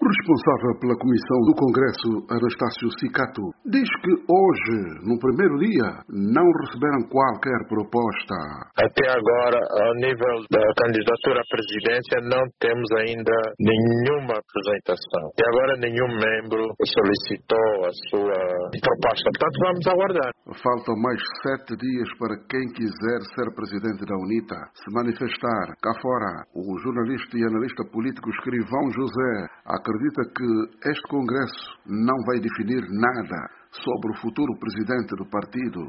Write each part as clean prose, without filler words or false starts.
O responsável pela Comissão do Congresso, Anastácio Cicato, diz que hoje, no primeiro dia, não receberam qualquer proposta. Até agora, ao nível da candidatura à presidência, não temos ainda nenhuma apresentação. E agora nenhum membro solicitou a sua proposta. Portanto, vamos aguardar. Faltam mais 7 dias para quem quiser ser presidente da UNITA se manifestar. Cá fora, o jornalista e analista político Escrivão José acredita que este Congresso não vai definir nada sobre o futuro presidente do partido.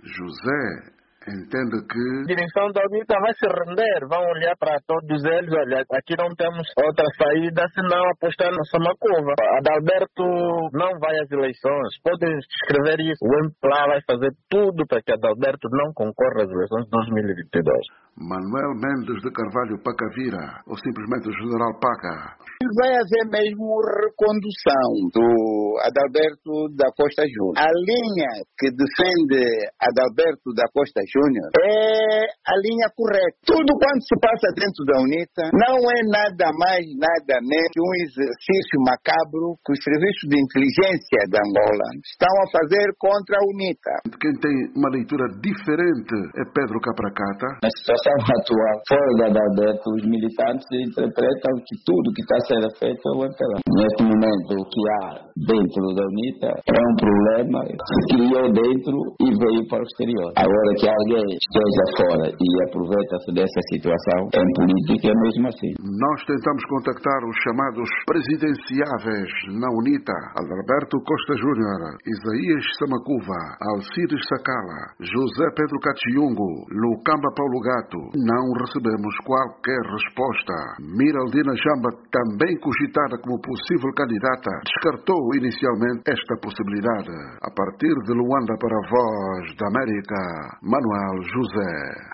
José entende que A direção da UNITA vai se render, vão olhar para todos eles, olha, aqui não temos outra saída senão apostar na Samacuva. Adalberto não vai às eleições, podem escrever isso. O MPLA vai fazer tudo para que Adalberto não concorra às eleições de 2022. Manuel Mendes de Carvalho Pacavira, ou simplesmente o General Paca. Vai haver mesmo recondução do Adalberto da Costa Júnior. A linha que defende Adalberto da Costa Júnior é a linha correta. Tudo quanto se passa dentro da UNITA não é nada mais, nada menos que um exercício macabro que os serviços de inteligência da Angola estão a fazer contra a UNITA. Quem tem uma leitura diferente é Pedro Capracata. Na situação atual, fora da Adalberto, os militantes interpretam que tudo que está sendo feito é o MPLA. Neste momento, o que há dentro da UNITA é um problema que se criou dentro e veio para o exterior. Agora que alguém esteja fora e aproveita-se dessa situação, em política é mesmo assim. Nós tentamos contactar os chamados presidenciáveis na UNITA: Adalberto Costa Júnior, Isaías Samacuva, Alcides Sacala, José Pedro Cachiungo, Lucamba Paulo Gato. Não recebemos qualquer resposta. Miraldina Jamba, também cogitada como possível candidata, descartou inicialmente esta possibilidade. A partir de Luanda para a Voz da América, Manuel José.